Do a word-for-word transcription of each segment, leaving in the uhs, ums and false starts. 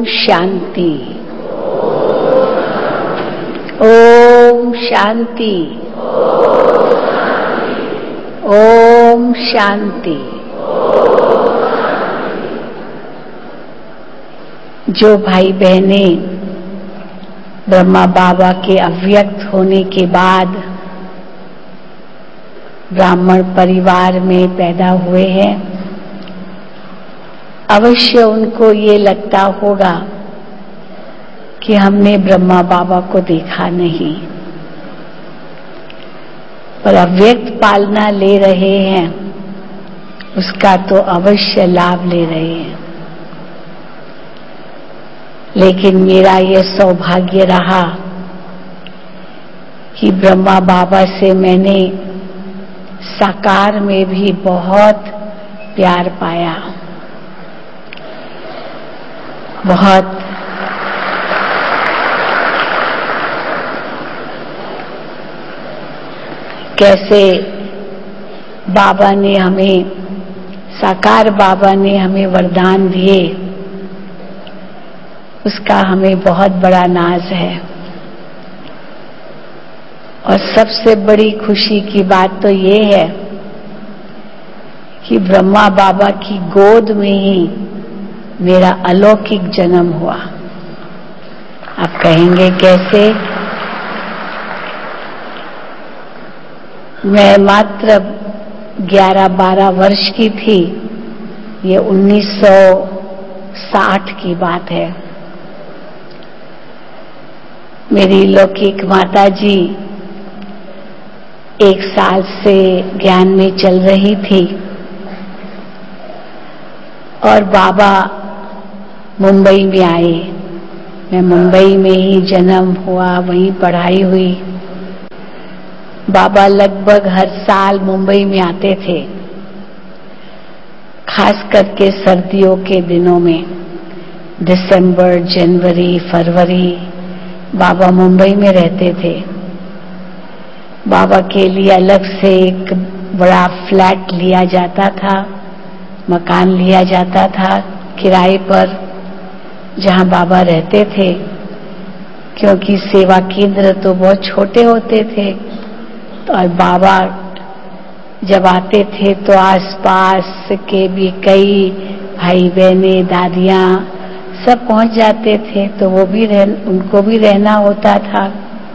शांति। ओम शांति। ओम शांति। जो भाई बहने ब्रह्मा बाबा के अव्यक्त होने के बाद ब्राह्मण परिवार में पैदा हुए हैं, अवश्य उनको ये लगता होगा कि हमने ब्रह्मा बाबा को देखा नहीं, पर अव्यक्त पालना ले रहे हैं, उसका तो अवश्य लाभ ले रहे हैं। लेकिन मेरा यह सौभाग्य रहा कि ब्रह्मा बाबा से मैंने साकार में भी बहुत प्यार पाया, बहुत कैसे बाबा ने हमें, साकार बाबा ने हमें वरदान दिए, उसका हमें बहुत बड़ा नाज है। और सबसे बड़ी खुशी की बात तो ये है कि ब्रह्मा बाबा की गोद में ही मेरा अलौकिक जन्म हुआ। आप कहेंगे कैसे? मैं मात्र ग्यारह बारह वर्ष की थी, ये उन्नीस सौ साठ की बात है। मेरी लौकिक माता जी एक साल से ज्ञान में चल रही थी और बाबा मुंबई में आए। मैं मुंबई में ही जन्म हुआ, वहीं पढ़ाई हुई। बाबा लगभग हर साल मुंबई में आते थे, खास करके सर्दियों के दिनों में, दिसंबर, जनवरी, फरवरी बाबा मुंबई में रहते थे। बाबा के लिए अलग से एक बड़ा फ्लैट लिया जाता था, मकान लिया जाता था किराए पर, जहां बाबा रहते थे, क्योंकि सेवा केंद्र तो बहुत छोटे होते थे। तो और बाबा जब आते थे तो आसपास के भी कई भाई बहनें, दादियां सब पहुंच जाते थे, तो वो भी रह, उनको भी रहना होता था।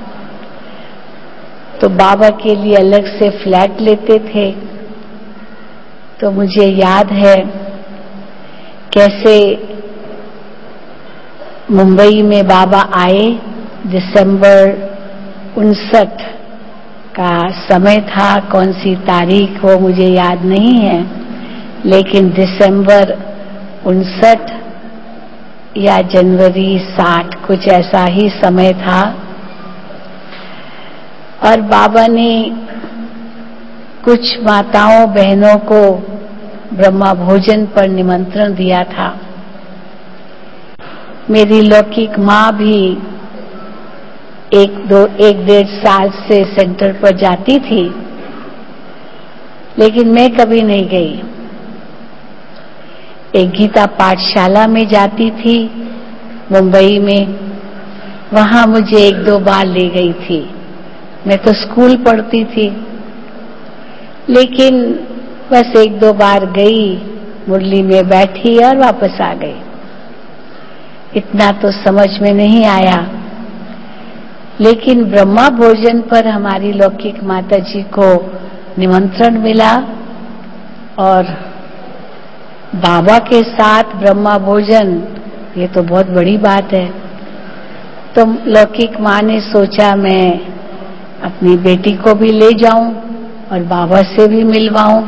तो बाबा के लिए अलग से फ्लैट लेते थे। तो मुझे याद है कैसे मुंबई में बाबा आए। दिसंबर उनसठ का समय था, कौन सी तारीख वो मुझे याद नहीं है, लेकिन दिसंबर उनसठ या जनवरी साठ, कुछ ऐसा ही समय था। और बाबा ने कुछ माताओं बहनों को ब्रह्मा भोजन पर निमंत्रण दिया था। मेरी लौकिक माँ भी एक दो एक डेढ़ साल से सेंटर पर जाती थी, लेकिन मैं कभी नहीं गई। एक गीता पाठशाला में जाती थी मुंबई में, वहां मुझे एक दो बार ले गई थी। मैं तो स्कूल पढ़ती थी, लेकिन बस एक दो बार गई, मुरली में बैठी और वापस आ गई। इतना तो समझ में नहीं आया। लेकिन ब्रह्मा भोजन पर हमारी लौकिक माता जी को निमंत्रण मिला और बाबा के साथ ब्रह्मा भोजन, ये तो बहुत बड़ी बात है। तो लौकिक माँ ने सोचा मैं अपनी बेटी को भी ले जाऊं और बाबा से भी मिलवाऊं।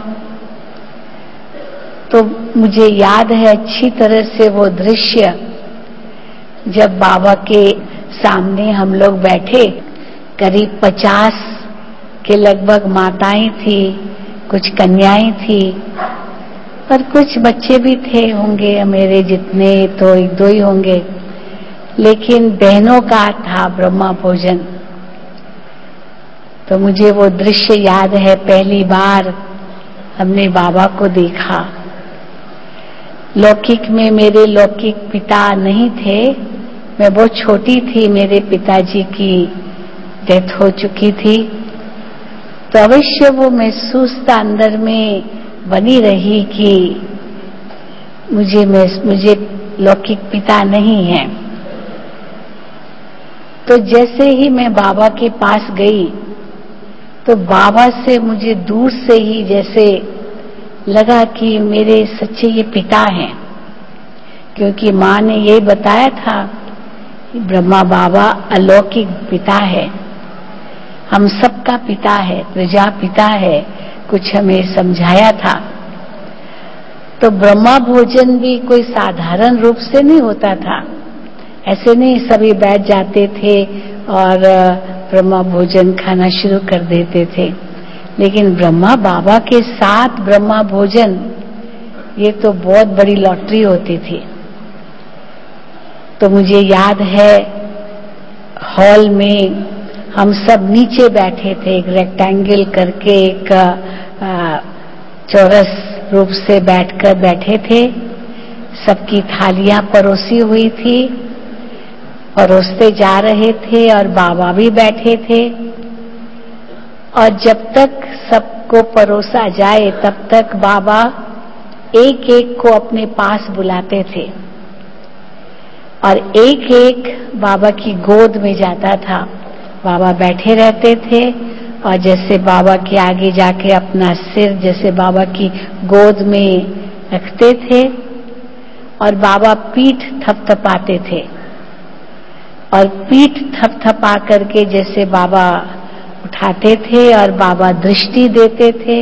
तो मुझे याद है अच्छी तरह से वो दृश्य, जब बाबा के सामने हम लोग बैठे, करीब पचास के लगभग माताएं थी, कुछ कन्याएं थी, पर कुछ बच्चे भी थे, होंगे मेरे जितने तो एक दो ही होंगे, लेकिन बहनों का था ब्रह्मा भोजन। तो मुझे वो दृश्य याद है, पहली बार हमने बाबा को देखा। लौकिक में मेरे लौकिक पिता नहीं थे, मैं बहुत छोटी थी, मेरे पिताजी की डेथ हो चुकी थी, तो अवश्य वो महसूसता अंदर में बनी रही कि मुझे मुझे लौकिक पिता नहीं है। तो जैसे ही मैं बाबा के पास गई तो बाबा से मुझे दूर से ही जैसे लगा कि मेरे सच्चे ये पिता हैं, क्योंकि माँ ने यही बताया था कि ब्रह्मा बाबा अलौकिक पिता है, हम सबका पिता है, प्रजा पिता है, कुछ हमें समझाया था। तो ब्रह्मा भोजन भी कोई साधारण रूप से नहीं होता था, ऐसे नहीं सभी बैठ जाते थे और ब्रह्मा भोजन खाना शुरू कर देते थे, लेकिन ब्रह्मा बाबा के साथ ब्रह्मा भोजन, ये तो बहुत बड़ी लॉटरी होती थी। तो मुझे याद है हॉल में हम सब नीचे बैठे थे, एक रेक्टेंगल करके एक चौरस रूप से बैठकर बैठे थे, सबकी थालियां परोसी हुई थी, परोसते जा रहे थे और बाबा भी बैठे थे, और जब तक सबको परोसा जाए तब तक बाबा एक एक को अपने पास बुलाते थे और एक एक बाबा की गोद में जाता था। बाबा बैठे रहते थे और जैसे बाबा के आगे जाके अपना सिर जैसे बाबा की गोद में रखते थे और बाबा पीठ थपथपाते थे, और पीठ थपथपा करके जैसे बाबा उठाते थे और बाबा दृष्टि देते थे,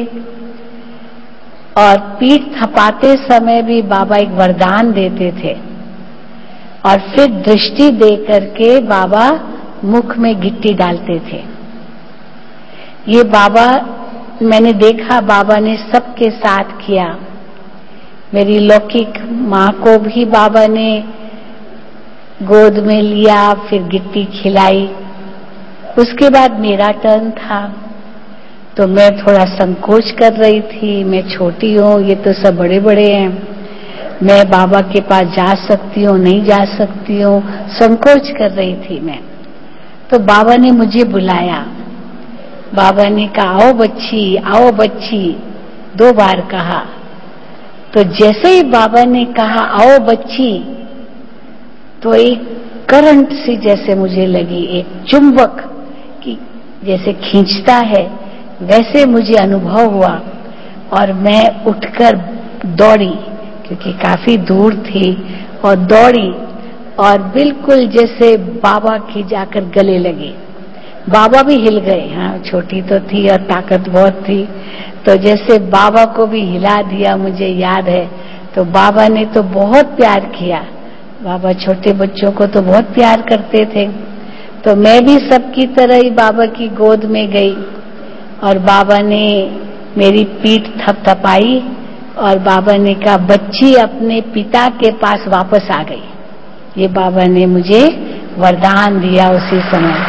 और पीठ थपाते समय भी बाबा एक वरदान देते थे, और फिर दृष्टि दे करके बाबा मुख में गिट्टी डालते थे। ये बाबा मैंने देखा बाबा ने सबके साथ किया। मेरी लौकिक माँ को भी बाबा ने गोद में लिया, फिर गिट्टी खिलाई। उसके बाद मेरा टर्न था, तो मैं थोड़ा संकोच कर रही थी, मैं छोटी हूँ, ये तो सब बड़े बड़े हैं, मैं बाबा के पास जा सकती हूँ नहीं जा सकती हूँ, संकोच कर रही थी मैं। तो बाबा ने मुझे बुलाया, बाबा ने कहा आओ बच्ची आओ बच्ची, दो बार कहा। तो जैसे ही बाबा ने कहा आओ बच्ची, तो एक करंट सी जैसे मुझे लगी, एक चुंबक की जैसे खींचता है वैसे मुझे अनुभव हुआ, और मैं उठकर दौड़ी, क्योंकि काफी दूर थी, और दौड़ी और बिल्कुल जैसे बाबा की जाकर गले लगी। बाबा भी हिल गए, हाँ छोटी तो थी और ताकत बहुत थी, तो जैसे बाबा को भी हिला दिया मुझे याद है। तो बाबा ने तो बहुत प्यार किया, बाबा छोटे बच्चों को तो बहुत प्यार करते थे। तो मैं भी सबकी तरह ही बाबा की गोद में गई और बाबा ने मेरी पीठ थपथपाई और बाबा ने कहा बच्ची अपने पिता के पास वापस आ गई। ये बाबा ने मुझे वरदान दिया उसी समय।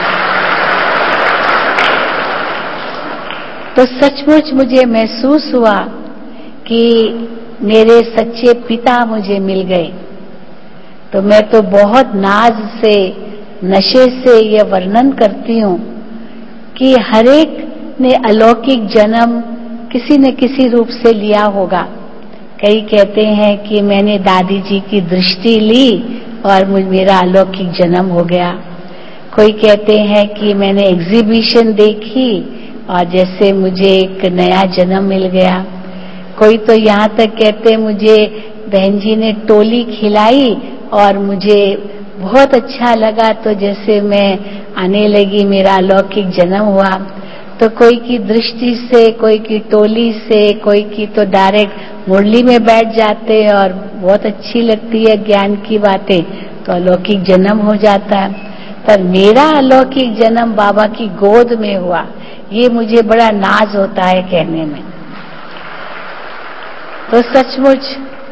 तो सचमुच मुझे महसूस हुआ कि मेरे सच्चे पिता मुझे मिल गए। तो मैं तो बहुत नाज से नशे से यह वर्णन करती हूँ कि हरेक ने अलौकिक जन्म किसी न किसी रूप से लिया होगा। कई कहते हैं कि मैंने दादी जी की दृष्टि ली और मेरा अलौकिक जन्म हो गया। कोई कहते हैं कि मैंने एग्जीबिशन देखी और जैसे मुझे एक नया जन्म मिल गया। कोई तो यहाँ तक कहते मुझे बहन जी ने टोली खिलाई और मुझे बहुत अच्छा लगा, तो जैसे मैं आने लगी मेरा अलौकिक जन्म हुआ। तो कोई की दृष्टि से, कोई की टोली से, कोई की तो डायरेक्ट मुरली में बैठ जाते और बहुत अच्छी लगती है ज्ञान की बातें, तो अलौकिक जन्म हो जाता है। पर मेरा अलौकिक जन्म बाबा की गोद में हुआ, ये मुझे बड़ा नाज होता है कहने में। तो सचमुच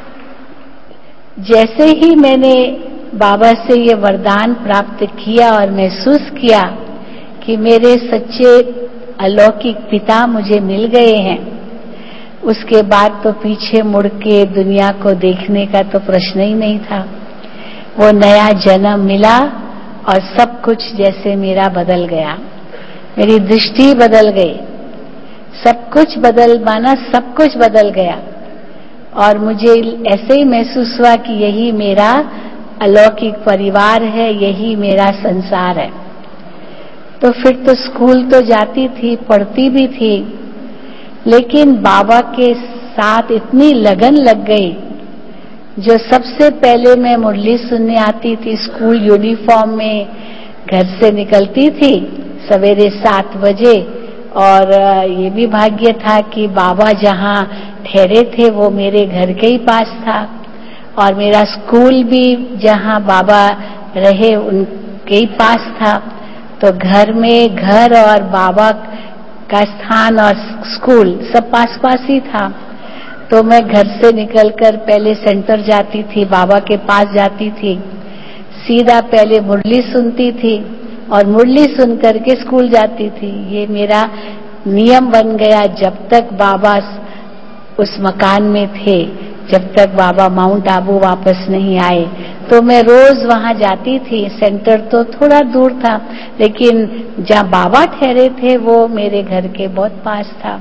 जैसे ही मैंने बाबा से ये वरदान प्राप्त किया और महसूस किया कि मेरे सच्चे अलौकिक पिता मुझे मिल गए हैं, उसके बाद तो पीछे मुड़ के दुनिया को देखने का तो प्रश्न ही नहीं था। वो नया जन्म मिला और सब कुछ जैसे मेरा बदल गया, मेरी दृष्टि बदल गई, सब कुछ बदल माना सब कुछ बदल गया। और मुझे ऐसे ही महसूस हुआ कि यही मेरा अलौकिक परिवार है, यही मेरा संसार है। तो फिर तो स्कूल तो जाती थी, पढ़ती भी थी, लेकिन बाबा के साथ इतनी लगन लग गई। जो सबसे पहले मैं मुरली सुनने आती थी, स्कूल यूनिफॉर्म में घर से निकलती थी सवेरे सात बजे, और ये भी भाग्य था कि बाबा जहाँ ठहरे थे वो मेरे घर के ही पास था, और मेरा स्कूल भी जहाँ बाबा रहे उनके ही पास था। तो घर में घर और बाबा का स्थान और स्कूल सब पास पास ही था। तो मैं घर से निकलकर पहले सेंटर जाती थी, बाबा के पास जाती थी, सीधा पहले मुरली सुनती थी और मुरली सुन करके स्कूल जाती थी। ये मेरा नियम बन गया जब तक बाबा उस मकान में थे, जब तक बाबा माउंट आबू वापस नहीं आए। तो मैं रोज वहां जाती थी। सेंटर तो थोड़ा दूर था, लेकिन जहाँ बाबा ठहरे थे वो मेरे घर के बहुत पास था।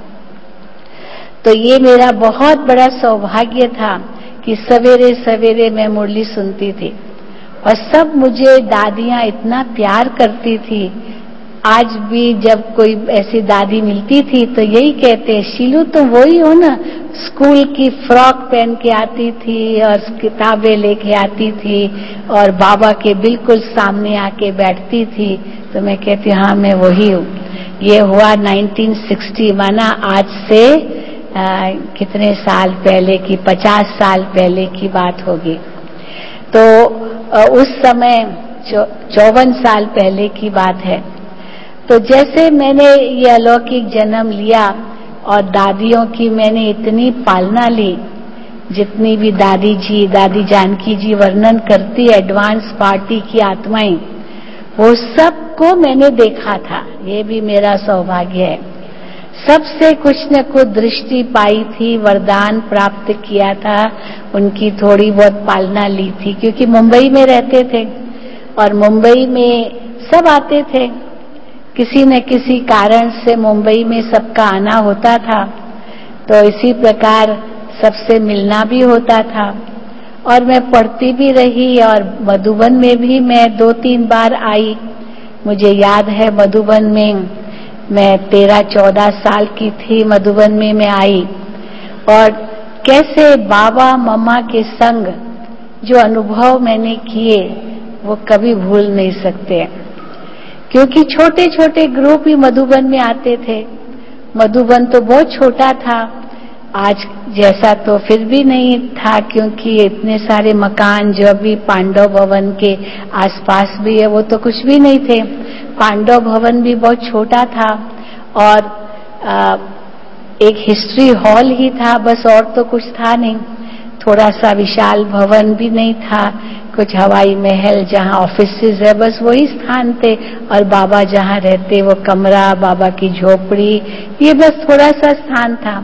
तो ये मेरा बहुत बड़ा सौभाग्य था कि सवेरे सवेरे मैं मुरली सुनती थी, और सब मुझे दादियां इतना प्यार करती थी। आज भी जब कोई ऐसी दादी मिलती थी तो यही कहते हैं, शीलू तुम वही हो ना, स्कूल की फ्रॉक पहन के आती थी और किताबें लेके आती थी और बाबा के बिल्कुल सामने आके बैठती थी। तो मैं कहती हाँ मैं वही हूँ। ये हुआ नाइनटीन सिक्सटी, माना आज से आ, कितने साल पहले की, पचास साल पहले की बात होगी। तो आ, उस समय चौवन साल पहले की बात है। तो जैसे मैंने ये अलौकिक जन्म लिया और दादियों की मैंने इतनी पालना ली, जितनी भी दादी जी, दादी जानकी जी वर्णन करती एडवांस पार्टी की आत्माएं, वो सबको मैंने देखा था। ये भी मेरा सौभाग्य है। सबसे कुछ न कुछ दृष्टि पाई थी, वरदान प्राप्त किया था, उनकी थोड़ी बहुत पालना ली थी, क्योंकि मुंबई में रहते थे और मुंबई में सब आते थे। किसी न किसी कारण से मुंबई में सबका आना होता था, तो इसी प्रकार सबसे मिलना भी होता था। और मैं पढ़ती भी रही, और मधुबन में भी मैं दो तीन बार आई। मुझे याद है मधुबन में मैं तेरह चौदह साल की थी, मधुबन में मैं आई, और कैसे बाबा मम्मा के संग जो अनुभव मैंने किए वो कभी भूल नहीं सकते, क्योंकि छोटे छोटे ग्रुप ही मधुबन में आते थे। मधुबन तो बहुत छोटा था, आज जैसा तो फिर भी नहीं था, क्योंकि इतने सारे मकान जो अभी पांडव भवन के आसपास भी है वो तो कुछ भी नहीं थे। पांडव भवन भी बहुत छोटा था, और आ, एक हिस्ट्री हॉल ही था बस, और तो कुछ था नहीं। थोड़ा सा विशाल भवन भी नहीं था, कुछ हवाई महल जहाँ ऑफिसेज है बस वही स्थान थे, और बाबा जहाँ रहते वो कमरा, बाबा की झोपड़ी, ये बस थोड़ा सा स्थान था।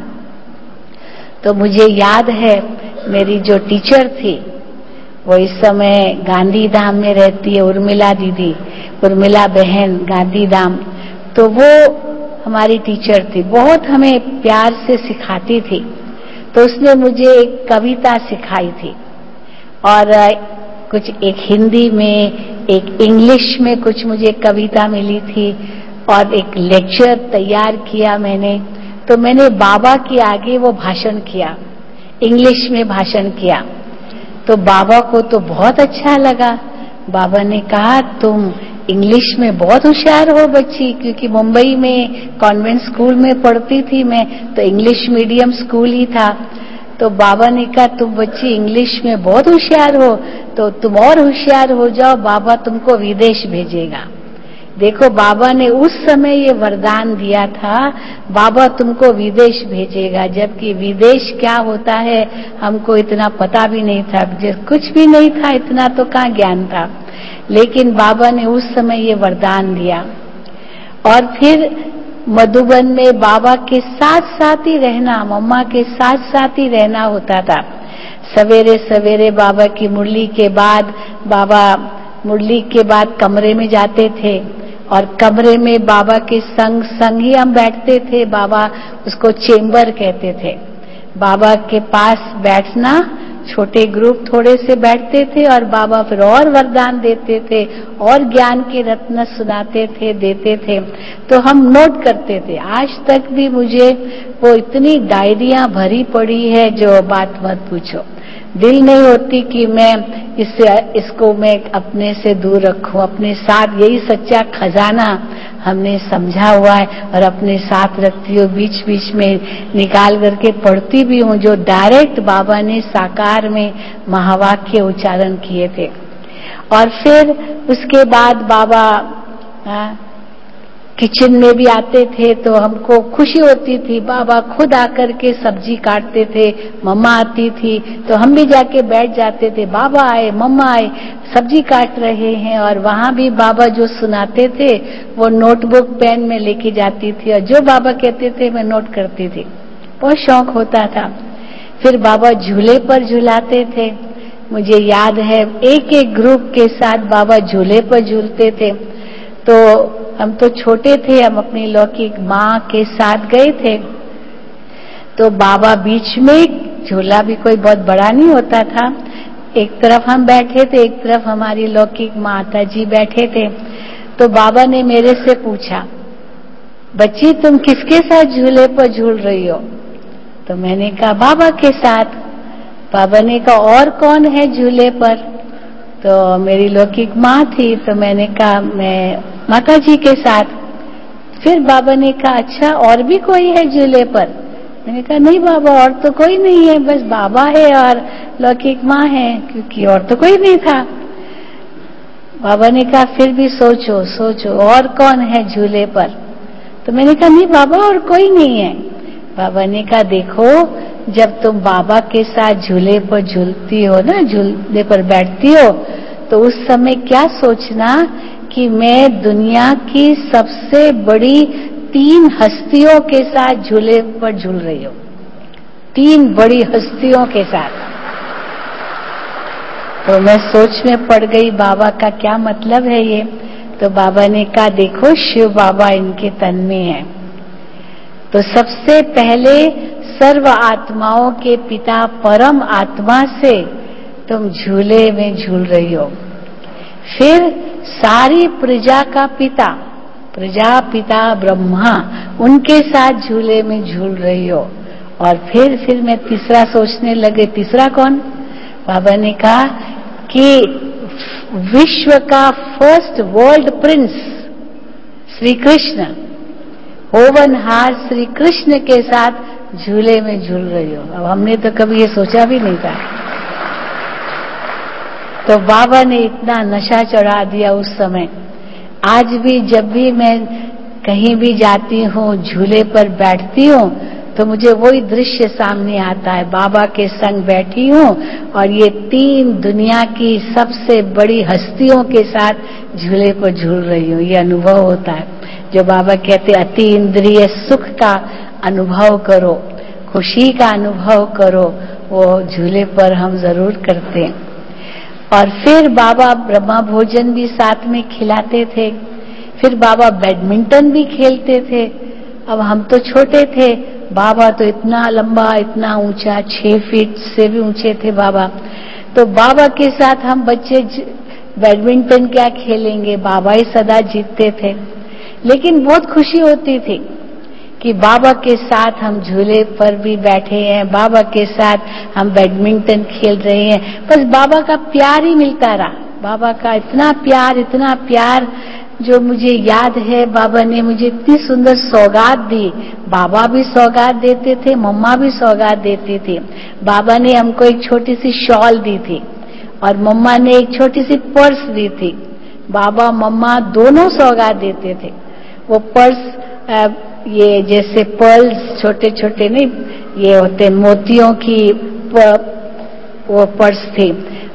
तो मुझे याद है मेरी जो टीचर थी वो इस समय गांधी धाम में रहती है, उर्मिला दीदी, उर्मिला बहन गांधी धाम। तो वो हमारी टीचर थी, बहुत हमें प्यार से सिखाती थी। तो उसने मुझे एक कविता सिखाई थी, और कुछ एक हिंदी में, एक इंग्लिश में कुछ मुझे कविता मिली थी, और एक लेक्चर तैयार किया मैंने। तो मैंने बाबा के आगे वो भाषण किया, इंग्लिश में भाषण किया। तो बाबा को तो बहुत अच्छा लगा। बाबा ने कहा तुम इंग्लिश में बहुत होशियार हो बच्ची, क्योंकि मुंबई में कॉन्वेंट स्कूल में पढ़ती थी मैं, तो इंग्लिश मीडियम स्कूल ही था। तो बाबा ने कहा तुम बच्ची इंग्लिश में बहुत होशियार हो, तो तुम और होशियार हो जाओ, बाबा तुमको विदेश भेजेगा। देखो बाबा ने उस समय ये वरदान दिया था, बाबा तुमको विदेश भेजेगा, जबकि विदेश क्या होता है हमको इतना पता भी नहीं था, कुछ भी नहीं था, इतना तो कहाँ ज्ञान था। लेकिन बाबा ने उस समय ये वरदान दिया। और फिर मधुबन में बाबा के साथ साथ ही रहना, मम्मा के साथ साथ ही रहना होता था। सवेरे सवेरे बाबा की मुरली के बाद, बाबा मुरली के बाद कमरे में जाते थे और कमरे में बाबा के संग संग ही हम बैठते थे। बाबा उसको चेंबर कहते थे। बाबा के पास बैठना, छोटे ग्रुप थोड़े से बैठते थे और बाबा फिर और वरदान देते थे और ज्ञान के रत्न सुनाते थे, देते थे। तो हम नोट करते थे। आज तक भी मुझे वो इतनी डायरियां भरी पड़ी है जो बात मत पूछो। दिल नहीं होती कि मैं इससे इसको मैं अपने से दूर रखूं, अपने साथ। यही सच्चा खजाना हमने समझा हुआ है और अपने साथ रखती हूँ, बीच बीच में निकाल करके पढ़ती भी हूँ, जो डायरेक्ट बाबा ने साकार में महावाक्य उच्चारण किए थे। और फिर उसके बाद बाबा आ, किचन में भी आते थे तो हमको खुशी होती थी। बाबा खुद आकर के सब्जी काटते थे, मम्मा आती थी तो हम भी जाके बैठ जाते थे। बाबा आए, मम्मा आए, सब्जी काट रहे हैं। और वहां भी बाबा जो सुनाते थे वो नोटबुक पेन में लेके जाती थी और जो बाबा कहते थे मैं नोट करती थी। बहुत शौक होता था। फिर बाबा झूले पर झुलाते थे। मुझे याद है एक एक ग्रुप के साथ बाबा झूले पर झूलते थे। तो हम तो छोटे थे, हम अपनी लौकिक माँ के साथ गए थे। तो बाबा बीच में, झूला भी कोई बहुत बड़ा नहीं होता था, एक तरफ हम बैठे थे, एक तरफ हमारी लौकिक माता जी बैठे थे। तो बाबा ने मेरे से पूछा, बच्ची तुम किसके साथ झूले पर झूल रही हो? तो मैंने कहा बाबा के साथ। बाबा ने कहा और कौन है झूले पर? तो मेरी लौकिक माँ थी। तो मैंने कहा मैं माता जी के साथ। फिर बाबा ने कहा अच्छा और भी कोई है झूले पर? मैंने कहा नहीं बाबा, और तो कोई नहीं है, बस बाबा है और लौकिक माँ है, क्योंकि और तो कोई नहीं था। बाबा ने कहा फिर भी सोचो सोचो और कौन है झूले पर? तो मैंने कहा नहीं बाबा और कोई नहीं है। बाबा ने कहा देखो, जब तुम बाबा के साथ झूले पर झूलती हो ना, झूले पर बैठती हो, तो उस समय क्या सोचना कि मैं दुनिया की सबसे बड़ी तीन हस्तियों के साथ झूले पर झूल रही हूँ। तीन बड़ी हस्तियों के साथ। तो मैं सोच में पड़ गई बाबा का क्या मतलब है ये। तो बाबा ने कहा देखो शिव बाबा इनके तन में है। तो सबसे पहले सर्व आत्माओं के पिता परम आत्मा से तुम झूले में झूल रही हो। फिर सारी प्रजा का पिता, प्रजापिता ब्रह्मा, उनके साथ झूले में झूल रही हो। और फिर फिर मैं तीसरा सोचने लगे, तीसरा कौन? बाबा ने कहा कि विश्व का first world prince Shri Krishna, होवनहार श्री कृष्ण के साथ झूले में झूल रही हो। अब हमने तो कभी ये सोचा भी नहीं था। तो बाबा ने इतना नशा चढ़ा दिया उस समय। आज भी जब भी मैं कहीं भी जाती हूँ, झूले पर बैठती हूँ, तो मुझे वही दृश्य सामने आता है। बाबा के संग बैठी हूँ और ये तीन दुनिया की सबसे बड़ी हस्तियों के साथ झूले पर झूल रही हूँ। ये अनुभव होता है जो बाबा कहते अति इंद्रिय सुख का अनुभव करो, खुशी का अनुभव करो, वो झूले पर हम जरूर करते हैं। और फिर बाबा ब्रह्मा भोजन भी साथ में खिलाते थे। फिर बाबा बैडमिंटन भी खेलते थे। अब हम तो छोटे थे, बाबा तो इतना लंबा, इतना ऊंचा, छह फीट से भी ऊंचे थे बाबा। तो बाबा के साथ हम बच्चे बैडमिंटन क्या खेलेंगे, बाबा ही सदा जीतते थे। लेकिन बहुत खुशी होती थी कि बाबा के साथ हम झूले पर भी बैठे हैं, बाबा के साथ हम बैडमिंटन खेल रहे हैं। बस बाबा का प्यार ही मिलता रहा। बाबा का इतना प्यार, इतना प्यार, जो मुझे याद है बाबा ने मुझे इतनी सुंदर सौगात दी। बाबा भी सौगात देते थे, मम्मा भी सौगात देती थी। बाबा ने हमको एक छोटी सी शॉल दी थी और मम्मा ने एक छोटी सी पर्स दी थी। बाबा मम्मा दोनों सौगात देते थे। वो पर्स ये जैसे पर्ल्स छोटे छोटे नहीं, ये होते मोतियों की वो पर्स थी।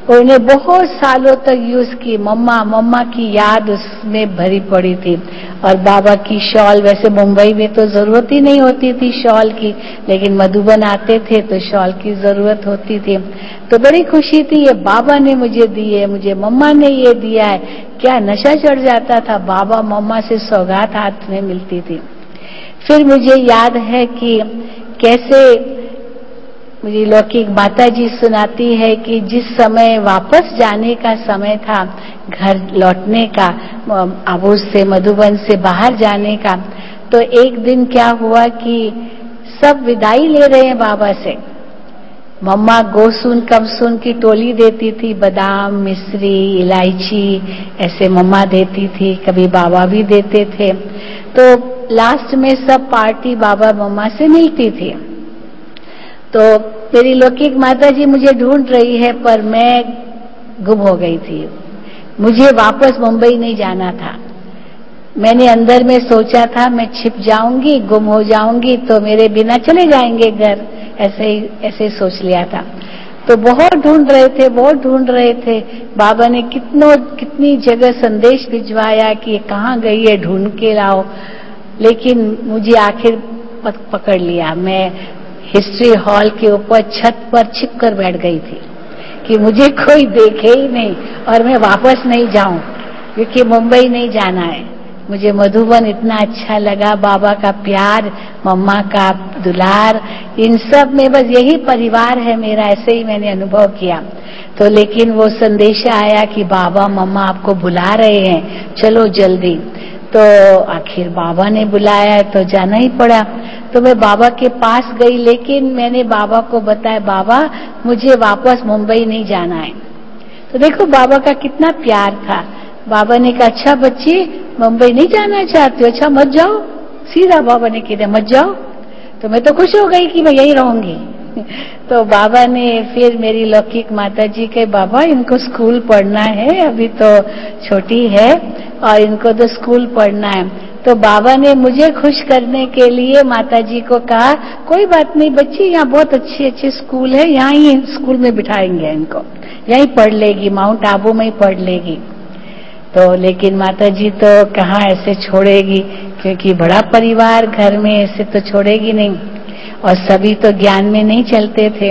उन्हें बहुत सालों तक यूज की। मम्मा मम्मा की याद उसमें भरी पड़ी थी। और बाबा की शॉल, वैसे मुंबई में तो जरूरत ही नहीं होती थी शॉल की, लेकिन मधुबन आते थे तो शॉल की जरूरत होती थी। तो बड़ी खुशी थी, ये बाबा ने मुझे दी है, मुझे मम्मा ने ये दिया है। क्या नशा चढ़ जाता था, बाबा मम्मा से सौगात हाथ में मिलती थी। फिर मुझे याद है कि कैसे मुझे लौकिक माता जी सुनाती है कि जिस समय वापस जाने का समय था, घर लौटने का, आबूस से मधुबन से बाहर जाने का, तो एक दिन क्या हुआ कि सब विदाई ले रहे हैं बाबा से। मम्मा गोसुन कमसुन की टोली देती थी, बादाम, मिश्री, इलायची ऐसे मम्मा देती थी, कभी बाबा भी देते थे। तो लास्ट में सब पार्टी बाबा मम्मा से मिलती थी। तो मेरी लौकिक माता जी मुझे ढूंढ रही है, पर मैं गुम हो गई थी। मुझे वापस मुंबई नहीं जाना था। मैंने अंदर में सोचा था मैं छिप जाऊंगी, गुम हो जाऊंगी तो मेरे बिना चले जाएंगे घर, ऐसे ही ऐसे सोच लिया था। तो बहुत ढूंढ रहे थे, बहुत ढूंढ रहे थे। बाबा ने कितनों कितनी जगह संदेश भिजवाया कि ये कहाँ गई है, ढूंढ के लाओ, लेकिन मुझे आखिर पकड़ लिया। मैं हिस्ट्री हॉल के ऊपर छत पर छिप कर बैठ गई थी कि मुझे कोई देखे ही नहीं और मैं वापस नहीं जाऊं, क्योंकि मुंबई नहीं जाना है। मुझे मधुबन इतना अच्छा लगा, बाबा का प्यार, मम्मा का दुलार, इन सब में बस यही परिवार है मेरा, ऐसे ही मैंने अनुभव किया। तो लेकिन वो संदेश आया कि बाबा मम्मा आपको बुला रहे हैं, चलो जल्दी। तो आखिर बाबा ने बुलाया तो जाना ही पड़ा। तो मैं बाबा के पास गई, लेकिन मैंने बाबा को बताया, बाबा मुझे वापस मुंबई नहीं जाना है। तो देखो बाबा का कितना प्यार था। बाबा ने कहा, अच्छा बच्ची मुंबई नहीं जाना चाहती हो, अच्छा मत जाओ। सीधा बाबा ने कह दिया मत जाओ। तो मैं तो खुश हो गई कि मैं यहीं रहूंगी। तो बाबा ने फिर मेरी लौकिक माता जी के, बाबा इनको स्कूल पढ़ना है, अभी तो छोटी है और इनको तो स्कूल पढ़ना है। तो बाबा ने मुझे खुश करने के लिए माता जी को कहा, कोई बात नहीं बच्ची, यहाँ बहुत अच्छे अच्छे स्कूल है, यहाँ ही स्कूल में बिठाएंगे इनको, यहीं पढ़ लेगी, माउंट आबू में ही पढ़ लेगी। तो लेकिन माता जी तो कहाँ ऐसे छोड़ेगी, क्योंकि बड़ा परिवार घर में, ऐसे तो छोड़ेगी नहीं, और सभी तो ज्ञान में नहीं चलते थे।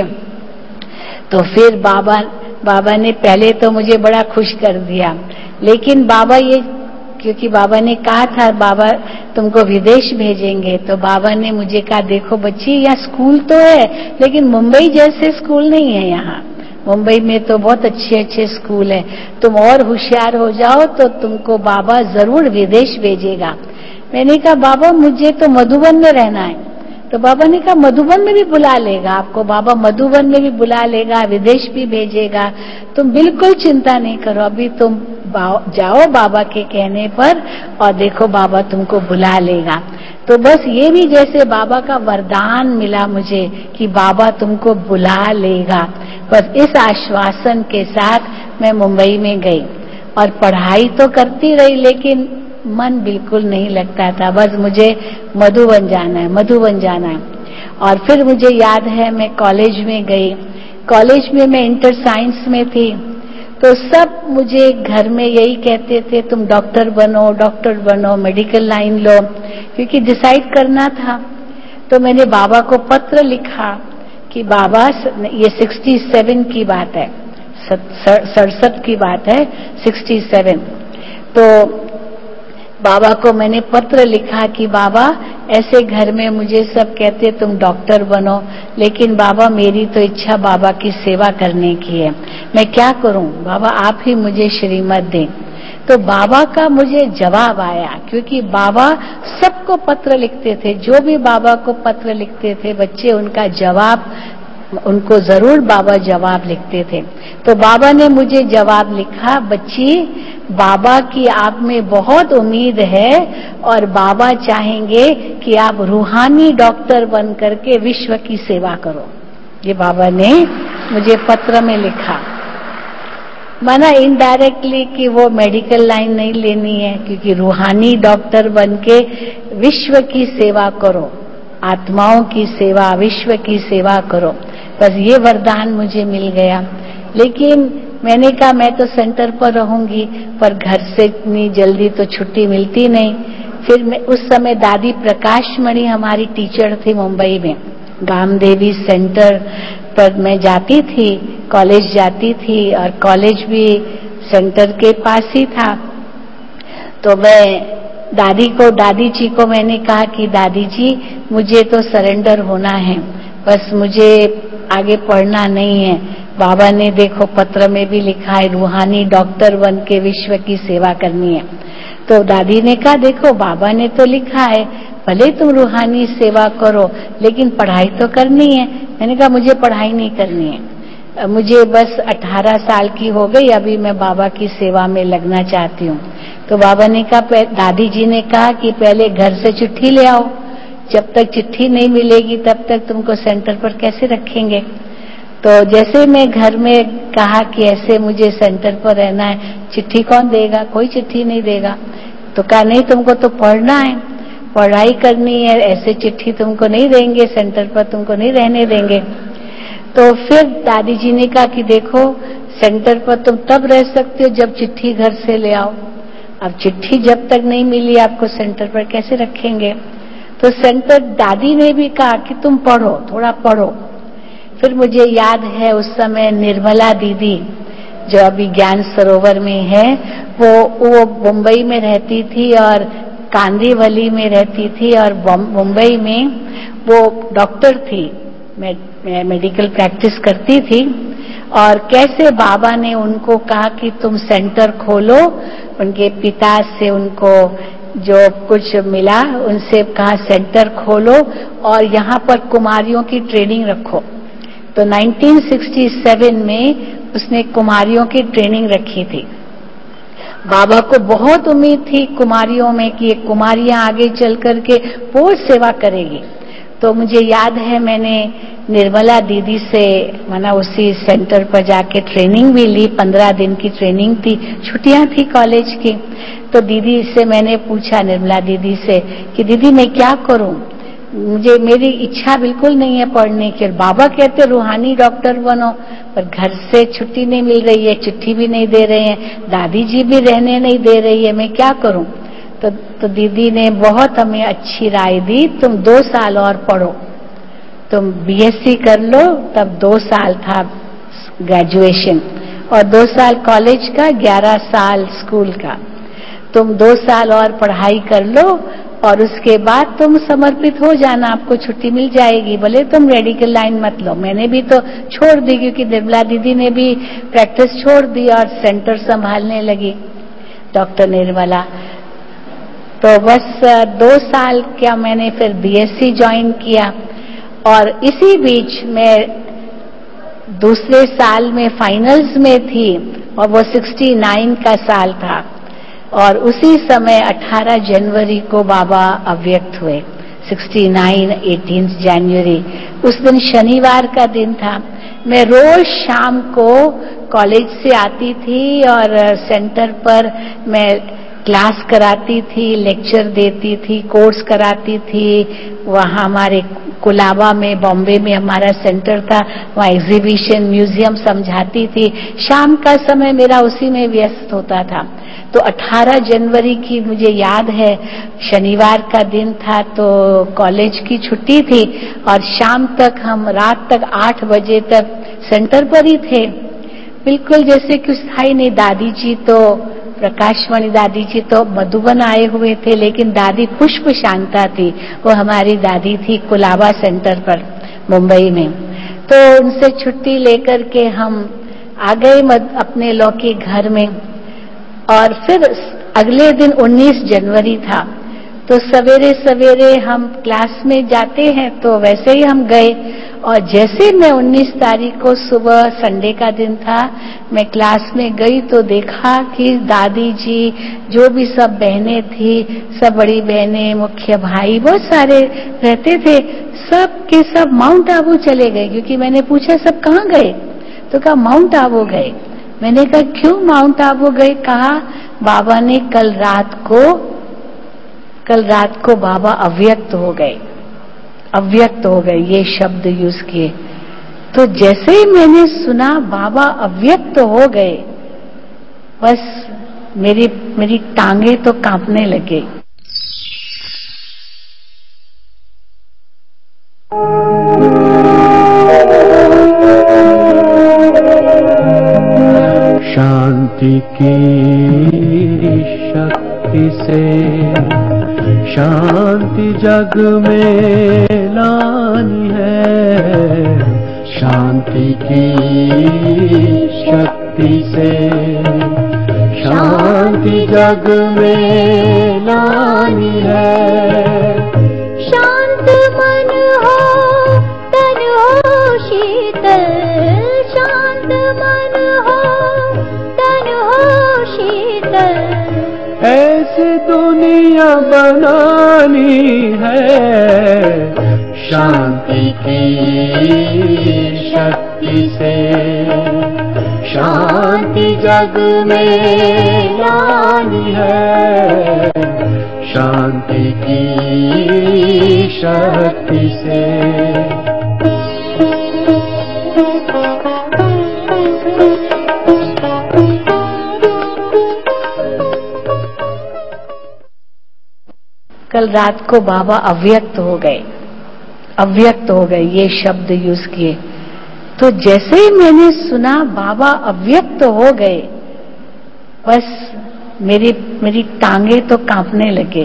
तो फिर बाबा बाबा ने पहले तो मुझे बड़ा खुश कर दिया, लेकिन बाबा ये, क्योंकि बाबा ने कहा था बाबा तुमको विदेश भेजेंगे, तो बाबा ने मुझे कहा, देखो बच्ची यहाँ स्कूल तो है, लेकिन मुंबई जैसे स्कूल नहीं है यहाँ। मुंबई में तो बहुत अच्छे अच्छे स्कूल है, तुम और होशियार हो जाओ तो तुमको बाबा जरूर विदेश भेजेगा। मैंने कहा, बाबा मुझे तो मधुबन में रहना है। तो बाबा ने कहा, मधुबन में भी बुला लेगा आपको, बाबा मधुबन में भी बुला लेगा, विदेश भी भेजेगा, तुम बिल्कुल चिंता नहीं करो, अभी तुम जाओ बाबा के कहने पर और देखो बाबा तुमको बुला लेगा। तो बस ये भी जैसे बाबा का वरदान मिला मुझे कि बाबा तुमको बुला लेगा। बस इस आश्वासन के साथ मैं मुंबई में गई और पढ़ाई तो करती रही, लेकिन मन बिल्कुल नहीं लगता था, बस मुझे मधुबन जाना है, मधुबन जाना है। और फिर मुझे याद है मैं कॉलेज में गई। कॉलेज में मैं इंटर साइंस में थी, तो सब मुझे घर में यही कहते थे, तुम डॉक्टर बनो, डॉक्टर बनो, मेडिकल लाइन लो, क्योंकि डिसाइड करना था। तो मैंने बाबा को पत्र लिखा कि बाबा, ये सिक्सटी सेवन की बात है, सड़सठ की बात है, सिक्सटी सेवन। तो बाबा को मैंने पत्र लिखा कि बाबा ऐसे घर में मुझे सब कहते तुम डॉक्टर बनो, लेकिन बाबा मेरी तो इच्छा बाबा की सेवा करने की है, मैं क्या करूं बाबा, आप ही मुझे श्रीमत दें। तो बाबा का मुझे जवाब आया, क्योंकि बाबा सबको पत्र लिखते थे, जो भी बाबा को पत्र लिखते थे बच्चे, उनका जवाब, उनको जरूर बाबा जवाब लिखते थे। तो बाबा ने मुझे जवाब लिखा, बच्ची बाबा की आप में बहुत उम्मीद है और बाबा चाहेंगे कि आप रूहानी डॉक्टर बन करके विश्व की सेवा करो। ये बाबा ने मुझे पत्र में लिखा, माना इनडायरेक्टली कि वो मेडिकल लाइन नहीं लेनी है, क्योंकि रूहानी डॉक्टर बन के विश्व की सेवा करो, आत्माओं की सेवा, विश्व की सेवा करो। बस ये वरदान मुझे मिल गया। लेकिन मैंने कहा मैं तो सेंटर पर रहूंगी, पर घर से इतनी जल्दी तो छुट्टी मिलती नहीं। फिर मैं उस समय दादी प्रकाश मणि हमारी टीचर थी मुंबई में, गामदेवी सेंटर पर मैं जाती थी, कॉलेज जाती थी और कॉलेज भी सेंटर के पास ही था। तो मैं दादी को दादी जी को मैंने कहा कि दादी जी मुझे तो सरेंडर होना है, बस मुझे आगे पढ़ना नहीं है। बाबा ने देखो पत्र में भी लिखा है रूहानी डॉक्टर बन के विश्व की सेवा करनी है। तो दादी ने कहा देखो बाबा ने तो लिखा है भले तुम रूहानी सेवा करो लेकिन पढ़ाई तो करनी है। मैंने कहा मुझे पढ़ाई नहीं करनी है, मुझे बस अठारह साल की हो गई, अभी मैं बाबा की सेवा में लगना चाहती हूँ। तो बाबा ने कहा, दादी जी ने कहा कि पहले घर से चिट्ठी ले आओ, जब तक चिट्ठी नहीं मिलेगी तब तक तुमको सेंटर पर कैसे रखेंगे। तो जैसे मैं घर में कहा कि ऐसे मुझे सेंटर पर रहना है, चिट्ठी कौन देगा, कोई चिट्ठी नहीं देगा। तो कहा नहीं तुमको तो पढ़ना है, पढ़ाई करनी है, ऐसे चिट्ठी तुमको नहीं देंगे, सेंटर पर तुमको नहीं रहने देंगे। तो फिर दादी जी ने कहा कि देखो सेंटर पर तुम तब रह सकते हो जब चिट्ठी घर से ले आओ, अब चिट्ठी जब तक नहीं मिली आपको सेंटर पर कैसे रखेंगे। तो सेंटर दादी ने भी कहा कि तुम पढ़ो, थोड़ा पढ़ो। फिर मुझे याद है उस समय निर्मला दीदी जो अभी ज्ञान सरोवर में है, वो वो मुंबई में रहती थी और कांदीवली में रहती थी और मुंबई में वो डॉक्टर थी, मैं, मैं मेडिकल प्रैक्टिस करती थी। और कैसे बाबा ने उनको कहा कि तुम सेंटर खोलो, उनके पिता से उनको जो कुछ मिला उनसे कहा सेंटर खोलो और यहाँ पर कुमारियों की ट्रेनिंग रखो। तो उन्नीस सौ सरसठ में उसने कुमारियों की ट्रेनिंग रखी थी। बाबा को बहुत उम्मीद थी कुमारियों में कि ये कुमारियां आगे चल करके बहुत सेवा करेगी। तो मुझे याद है मैंने निर्मला दीदी से माना उसी सेंटर पर जाके ट्रेनिंग भी ली, पंद्रह दिन की ट्रेनिंग थी, छुट्टियां थी कॉलेज की। तो दीदी से मैंने पूछा, निर्मला दीदी से, कि दीदी मैं क्या करूं, मुझे मेरी इच्छा बिल्कुल नहीं है पढ़ने की, बाबा कहते रूहानी डॉक्टर बनो, पर घर से छुट्टी नहीं मिल रही है, चिट्ठी भी नहीं दे रहे हैं, दादी जी भी रहने नहीं दे रही है, मैं क्या करूं। तो, तो दीदी ने बहुत हमें अच्छी राय दी, तुम दो साल और पढ़ो, तुम बीएससी कर लो, तब दो साल था ग्रेजुएशन और दो साल कॉलेज का, ग्यारह साल स्कूल का, तुम दो साल और पढ़ाई कर लो और उसके बाद तुम समर्पित हो जाना, आपको छुट्टी मिल जाएगी, भले तुम मेडिकल लाइन मत लो। मैंने भी तो छोड़ दी क्योंकि निर्मला दीदी ने भी प्रैक्टिस छोड़ दी और सेंटर संभालने लगी डॉक्टर निर्मला। तो बस दो साल क्या मैंने फिर बीएससी ज्वाइन किया और इसी बीच मैं दूसरे साल में फाइनल्स में थी और वो उनहत्तर का साल था और उसी समय अठारह जनवरी को बाबा अव्यक्त हुए, उनहत्तर अठारह जनवरी, उस दिन शनिवार का दिन था। मैं रोज शाम को कॉलेज से आती थी और सेंटर पर मैं क्लास कराती थी, लेक्चर देती थी, कोर्स कराती थी। वहाँ हमारे कोलाबा में, बॉम्बे में हमारा सेंटर था, वहाँ एग्जीबिशन म्यूजियम समझाती थी। शाम का समय मेरा उसी में व्यस्त होता था। तो अठारह जनवरी की मुझे याद है, शनिवार का दिन था, तो कॉलेज की छुट्टी थी और शाम तक हम रात तक आठ बजे तक सेंटर पर ही थे, बिल्कुल जैसे कुछ था ही नहीं। दादी जी तो प्रकाशमणि दादी जी तो मधुबन आए हुए थे, लेकिन दादी पुष्प शांता थी, वो हमारी दादी थी कोलाबा सेंटर पर मुंबई में। तो उनसे छुट्टी लेकर के हम आ गए अपने लौकी घर में और फिर अगले दिन उन्नीस जनवरी था, तो सवेरे सवेरे हम क्लास में जाते हैं तो वैसे ही हम गए और जैसे मैं उन्नीस तारीख को सुबह, संडे का दिन था, मैं क्लास में गई तो देखा कि दादी जी, जो भी सब बहनें थी, सब बड़ी बहनें, मुख्य भाई, बहुत सारे रहते थे, सब के सब माउंट आबू चले गए। क्योंकि मैंने पूछा सब कहाँ गए, तो कहा माउंट आबू गए। मैंने कहा क्यों माउंट आबू गए, कहा बाबा ने कल रात को कल रात को बाबा अव्यक्त हो गए, अव्यक्त हो गए, ये शब्द यूज किए। तो जैसे ही मैंने सुना बाबा अव्यक्त हो गए, बस मेरी मेरी टांगे तो कांपने लगे। शांति की शक्ति से शांति जग में लानी है। शांति की शक्ति से शांति जग में लानी है। शांत मन हो तन हो शीतल, शांत मन हो तन हो शीतल। ऐसी दुनिया बनानी है। शांति की शक्ति से शांति जग में लानी है। शांति की शक्ति से। कल रात को बाबा अव्यक्त हो गए, अव्यक्त हो गए ये शब्द यूज किए। तो जैसे ही मैंने सुना बाबा अव्यक्त हो गए, बस मेरी मेरी टांगे तो कांपने लगे।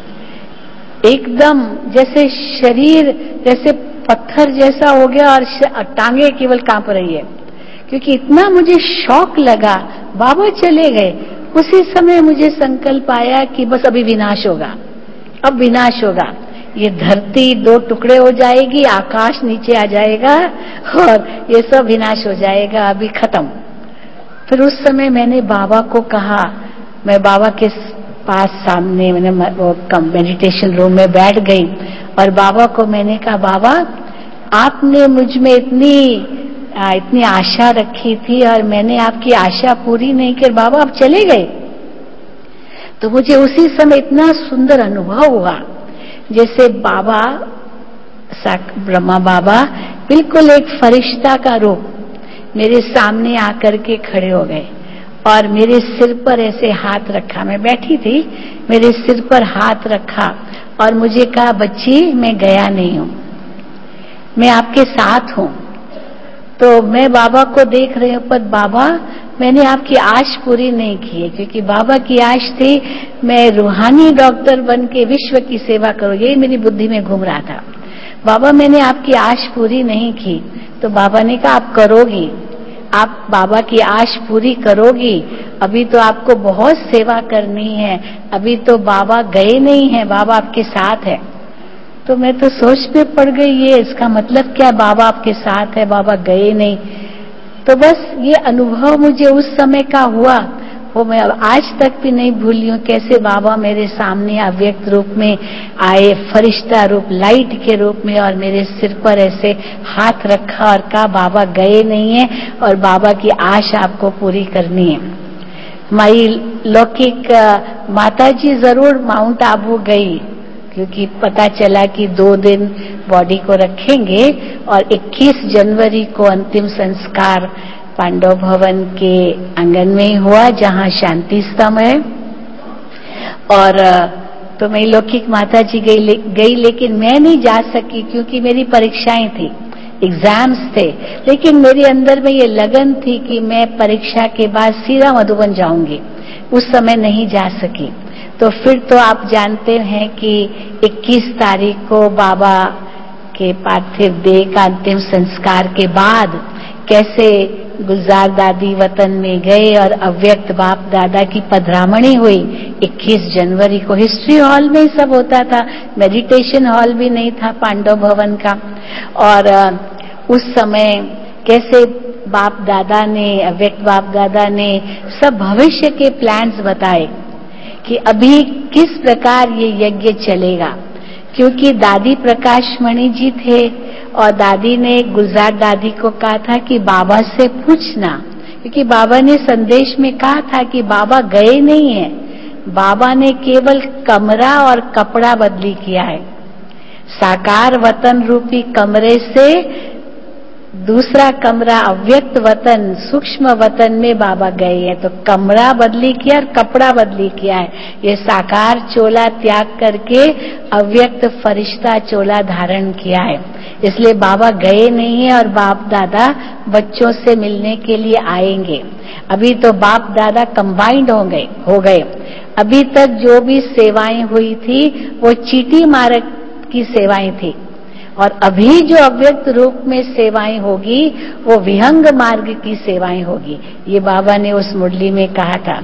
एकदम जैसे शरीर जैसे पत्थर जैसा हो गया और टांगे केवल कांप रही है, क्योंकि इतना मुझे शौक लगा। बाबा चले गए, उसी समय मुझे संकल्प आया कि बस अभी विनाश होगा, अब विनाश होगा। ये धरती दो टुकड़े हो जाएगी, आकाश नीचे आ जाएगा और ये सब विनाश हो जाएगा, अभी खत्म। फिर उस समय मैंने बाबा को कहा, मैं बाबा के पास सामने मैंने वो मेडिटेशन रूम में बैठ गई और बाबा को मैंने कहा, बाबा आपने मुझ में इतनी इतनी आशा रखी थी और मैंने आपकी आशा पूरी नहीं की, बाबा आप चले गए। तो मुझे उसी समय इतना सुंदर अनुभव हुआ, जैसे बाबा ब्रह्मा बाबा बिल्कुल एक फरिश्ता का रूप मेरे सामने आकर के खड़े हो गए और मेरे सिर पर ऐसे हाथ रखा। मैं बैठी थी, मेरे सिर पर हाथ रखा और मुझे कहा, बच्ची मैं गया नहीं हूं, मैं आपके साथ हूं। तो मैं बाबा को देख रही हूं, पर बाबा मैंने आपकी आश पूरी नहीं की है, क्योंकि बाबा की आश थी मैं रूहानी डॉक्टर बन के विश्व की सेवा करूं, यही मेरी बुद्धि में घूम रहा था। बाबा मैंने आपकी आश पूरी नहीं की। तो बाबा ने कहा, आप करोगी, आप बाबा की आश पूरी करोगी, अभी तो आपको बहुत सेवा करनी है, अभी तो बाबा गए नहीं है, बाबा आपके साथ है। तो मैं तो सोच में पड़ गई, ये इसका मतलब क्या, बाबा आपके साथ है, बाबा गए नहीं। तो बस ये अनुभव मुझे उस समय का हुआ, वो मैं आज तक भी नहीं भूली हूँ, कैसे बाबा मेरे सामने अव्यक्त रूप में आए, फरिश्ता रूप, लाइट के रूप में, और मेरे सिर पर ऐसे हाथ रखा और कहा, बाबा गए नहीं है और बाबा की आश आपको पूरी करनी है। हमारी लौकिक माता जी जरूर माउंट आबू गई, क्योंकि पता चला कि दो दिन बॉडी को रखेंगे और इक्कीस जनवरी को अंतिम संस्कार पांडव भवन के आंगन में ही हुआ, जहां शांति स्तंभ है। और तो मैं लौकिक माता जी गई, ले, गई लेकिन मैं नहीं जा सकी क्योंकि मेरी परीक्षाएं थी, एग्जाम्स थे। लेकिन मेरे अंदर में ये लगन थी कि मैं परीक्षा के बाद सीधा मधुबन जाऊंगी, उस समय नहीं जा सकी। तो फिर तो आप जानते हैं कि इक्कीस तारीख को बाबा के पार्थिव देह का अंतिम संस्कार के बाद कैसे गुलजार दादी वतन में गए और अव्यक्त बाप दादा की पधरामणी हुई इक्कीस जनवरी को। हिस्ट्री हॉल में ही सब होता था, मेडिटेशन हॉल भी नहीं था पांडव भवन का। और उस समय कैसे बाप दादा ने, अव्यक्त बाप दादा ने सब भविष्य के प्लान्स बताए कि अभी किस प्रकार ये यज्ञ चलेगा, क्योंकि दादी प्रकाश मणि जी थे और दादी ने गुलजार दादी को कहा था कि बाबा से पूछना, क्योंकि बाबा ने संदेश में कहा था कि बाबा गए नहीं है, बाबा ने केवल कमरा और कपड़ा बदली किया है। साकार वतन रूपी कमरे से दूसरा कमरा अव्यक्त वतन, सूक्ष्म वतन में बाबा गए हैं। तो कमरा बदली किया और कपड़ा बदली किया है। ये साकार चोला त्याग करके अव्यक्त फरिश्ता चोला धारण किया है। इसलिए बाबा गए नहीं है और बाप दादा बच्चों से मिलने के लिए आएंगे। अभी तो बाप दादा कंबाइंड हो गए हो गए अभी तक जो भी सेवाएं हुई थी वो चीटी मार्ग की सेवाएं थी, और अभी जो अव्यक्त रूप में सेवाएं होगी वो विहंग मार्ग की सेवाएं होगी। ये बाबा ने उस मुरली में कहा था।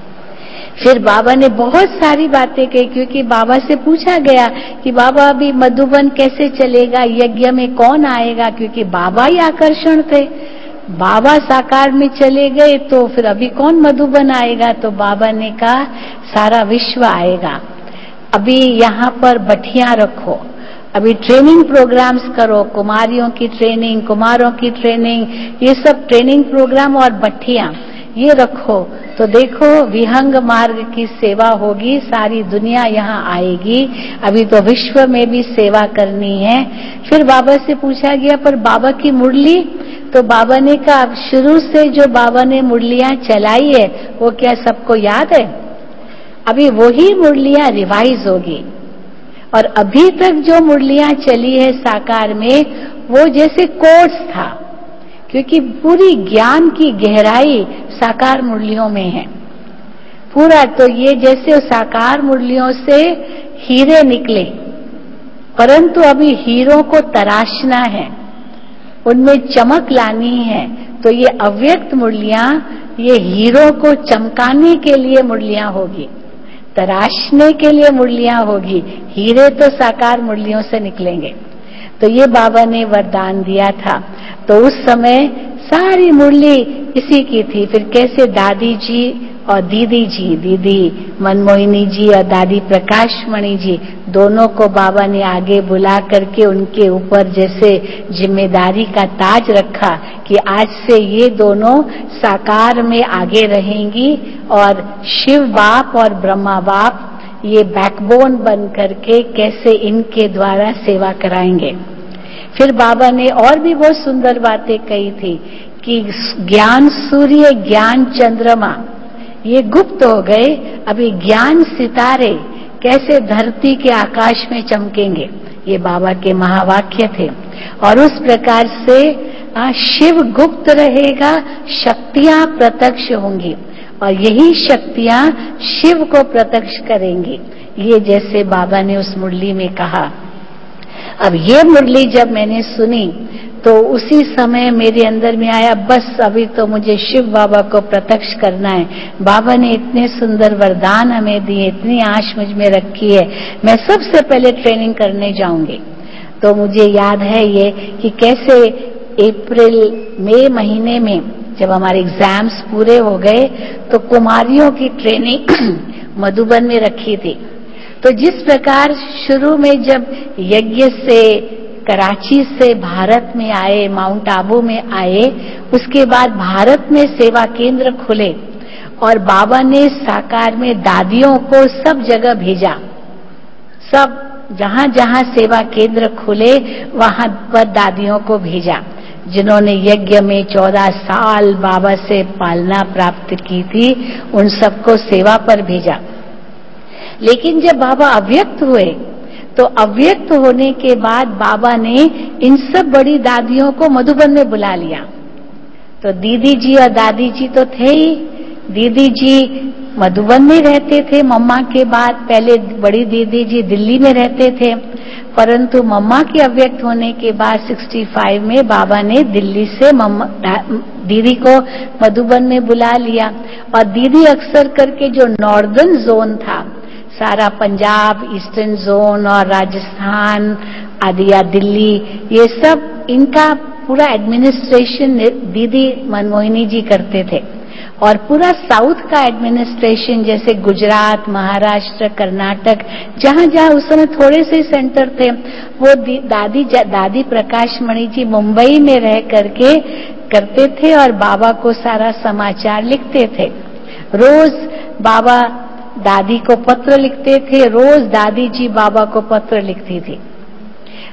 फिर बाबा ने बहुत सारी बातें कही, क्योंकि बाबा से पूछा गया कि बाबा अभी मधुबन कैसे चलेगा, यज्ञ में कौन आएगा, क्योंकि बाबा ही आकर्षण थे। बाबा साकार में चले गए तो फिर अभी कौन मधुबन आएगा। तो बाबा ने कहा सारा विश्व आएगा। अभी यहाँ पर बठियां रखो, अभी ट्रेनिंग प्रोग्राम्स करो, कुमारियों की ट्रेनिंग, कुमारों की ट्रेनिंग, ये सब ट्रेनिंग प्रोग्राम और बठियां ये रखो तो देखो विहंग मार्ग की सेवा होगी, सारी दुनिया यहाँ आएगी। अभी तो विश्व में भी सेवा करनी है। फिर बाबा से पूछा गया पर बाबा की मुरली, तो बाबा ने कहा शुरू से जो बाबा ने मुरलियां चलाई है वो क्या सबको याद है? अभी वही मुरलियां रिवाइज होगी। और अभी तक जो मुरलियां चली है साकार में वो जैसे कोर्स था, क्योंकि पूरी ज्ञान की गहराई साकार मुरलियों में है पूरा। तो ये जैसे साकार मुरलियों से हीरे निकले, परंतु अभी हीरों को तराशना है, उनमें चमक लानी है। तो ये अव्यक्त मुरलियां ये हीरों को चमकाने के लिए मुरलियां होगी, तराशने के लिए मुरलियां होगी। हीरे तो साकार मुरलियों से निकलेंगे। तो ये बाबा ने वरदान दिया था। तो उस समय सारी मुरली इसी की थी। फिर कैसे दादी जी और दीदी जी, दीदी मनमोहिनी जी और दादी प्रकाशमणि जी, दोनों को बाबा ने आगे बुला करके उनके ऊपर जैसे जिम्मेदारी का ताज रखा कि आज से ये दोनों साकार में आगे रहेंगी और शिव बाप और ब्रह्मा बाप ये बैकबोन बन करके कैसे इनके द्वारा सेवा कराएंगे। फिर बाबा ने और भी बहुत सुंदर बातें कही थी कि ज्ञान सूर्य, ज्ञान चंद्रमा ये गुप्त हो गए, अभी ज्ञान सितारे कैसे धरती के आकाश में चमकेंगे, ये बाबा के महावाक्य थे। और उस प्रकार से शिव गुप्त रहेगा, शक्तियां प्रत्यक्ष होंगी और यही शक्तियां शिव को प्रत्यक्ष करेंगी। ये जैसे बाबा ने उस मुरली में कहा। अब ये मुरली जब मैंने सुनी तो उसी समय मेरे अंदर में आया बस अभी तो मुझे शिव बाबा को प्रत्यक्ष करना है। बाबा ने इतने सुंदर वरदान हमें दिए, इतनी आश मुझ में रखी है, मैं सबसे पहले ट्रेनिंग करने जाऊंगी। तो मुझे याद है ये कि कैसे अप्रैल मई महीने में जब हमारे एग्जाम्स पूरे हो गए तो कुमारियों की ट्रेनिंग मधुबन में रखी थी। तो जिस प्रकार शुरू में जब यज्ञ से कराची से भारत में आए, माउंट आबू में आए, उसके बाद भारत में सेवा केंद्र खुले और बाबा ने साकार में दादियों को सब जगह भेजा। सब जहां जहां सेवा केंद्र खुले वहां पर दादियों को भेजा, जिन्होंने यज्ञ में चौदह साल बाबा से पालना प्राप्त की थी, उन सबको सेवा पर भेजा। लेकिन जब बाबा अव्यक्त हुए तो अव्यक्त होने के बाद बाबा ने इन सब बड़ी दादियों को मधुबन में बुला लिया। तो दीदी जी और दादी जी तो थे ही, दीदी जी मधुबन में रहते थे मम्मा के बाद, पहले बड़ी दीदी जी दिल्ली में रहते थे, परंतु मम्मा के अव्यक्त होने के बाद पैंसठ में बाबा ने दिल्ली से मम्मा दीदी को मधुबन में बुला लिया। और दीदी अक्सर करके जो नॉर्दर्न जोन था, सारा पंजाब, ईस्टर्न जोन और राजस्थान आदि या दिल्ली, ये सब इनका पूरा एडमिनिस्ट्रेशन दीदी मनमोहिनी जी करते थे। और पूरा साउथ का एडमिनिस्ट्रेशन जैसे गुजरात, महाराष्ट्र, कर्नाटक, जहां जहां उस समय थोड़े से सेंटर थे, वो दादी दादी प्रकाशमणि जी मुंबई में रह करके करते थे और बाबा को सारा समाचार लिखते थे। रोज बाबा दादी को पत्र लिखते थे, रोज दादी जी बाबा को पत्र लिखती थी।